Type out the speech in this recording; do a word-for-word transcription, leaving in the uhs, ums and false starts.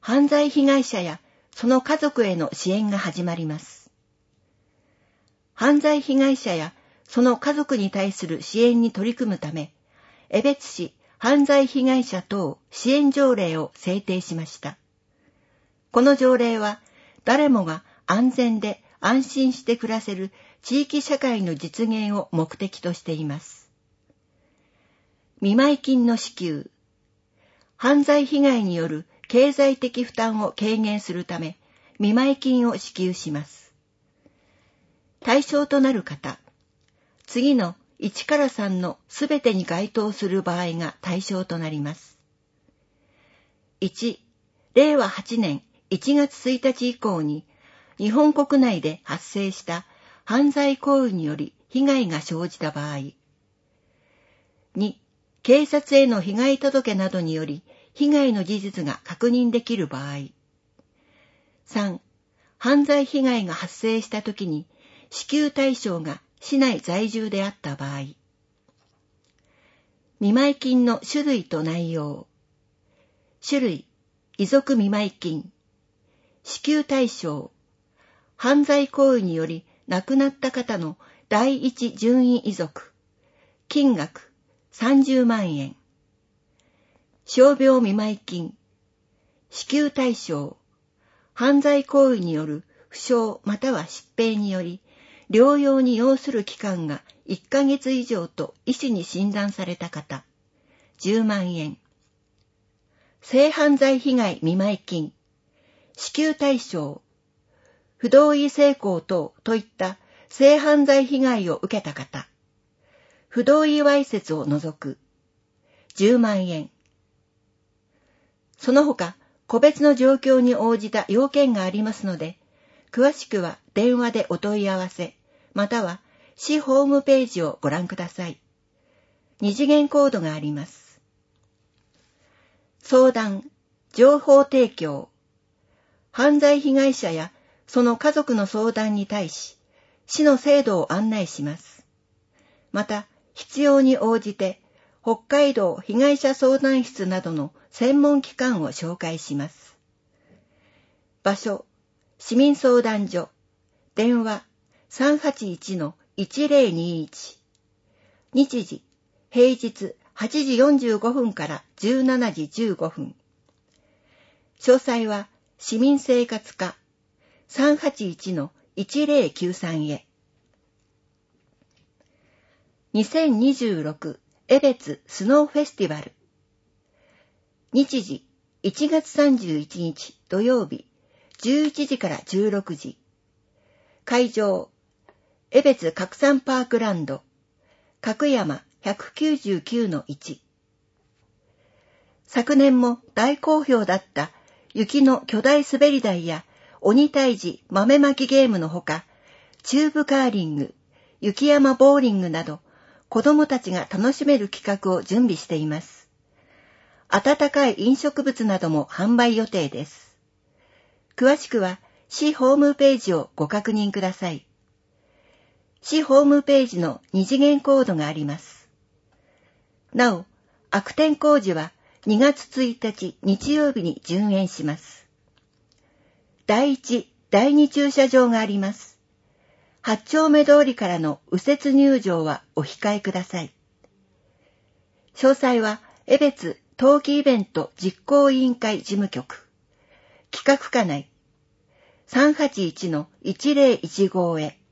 犯罪被害者やその家族への支援が始まります。犯罪被害者やその家族に対する支援に取り組むため、江別市犯罪被害者等支援条例を制定しました。この条例は、誰もが安全で安心して暮らせる地域社会の実現を目的としています。見舞金の支給。犯罪被害による経済的負担を軽減するため、見舞金を支給します。対象となる方。次のいちからさんのすべてに該当する場合が対象となります。いち、れいわはちねんいちがつついたち以降に日本国内で発生した犯罪行為により被害が生じた場合。に、警察への被害届などにより被害の事実が確認できる場合。さん、犯罪被害が発生したときに支給対象が市内在住であった場合。見舞金の種類と内容。種類、遺族見舞金。支給対象、犯罪行為により亡くなった方の第一順位遺族。金額、さんじゅうまんえん。傷病見舞金。支給対象、犯罪行為による負傷または疾病により、療養に要する期間がいっかげつ以上と医師に診断された方、じゅうまんえん。性犯罪被害見舞金。支給対象、不同意性交等といった性犯罪被害を受けた方、不同意わいせつを除く、じゅうまんえん。その他、個別の状況に応じた要件がありますので、詳しくは電話でお問い合わせ、または市ホームページをご覧ください。二次元コードがあります。相談、情報提供。犯罪被害者やその家族の相談に対し、市の制度を案内します。また、必要に応じて、北海道被害者相談室などの専門機関を紹介します。場所、市民相談所。電話、さんはちいちのいちぜろにいち。日時、平日はちじよんじゅうごふんからじゅうしちじじゅうごふん。詳細は、市民生活課 さんはちいちのいちぜろきゅうさん へ。にせんにじゅうろく江別スノーフェスティバル。日時いちがつさんじゅういちにち土曜日じゅういちじからじゅうろくじ。会場、江別拡散パークランド、角山 ひゃくきゅうじゅうきゅうのいち。昨年も大好評だった雪の巨大滑り台や鬼退治豆まきゲームのほか、チューブカーリング、雪山ボーリングなど、子どもたちが楽しめる企画を準備しています。温かい飲食物なども販売予定です。詳しくは市ホームページをご確認ください。市ホームページの二次元コードがあります。なお、悪天候時はにがつついたち日曜日に順延します。だいいち、だいに駐車場があります。はち丁目通りからの右折入場はお控えください。詳細は江別冬季イベント実行委員会事務局、企画課内 さんはちいちのいちぜろいちご へ。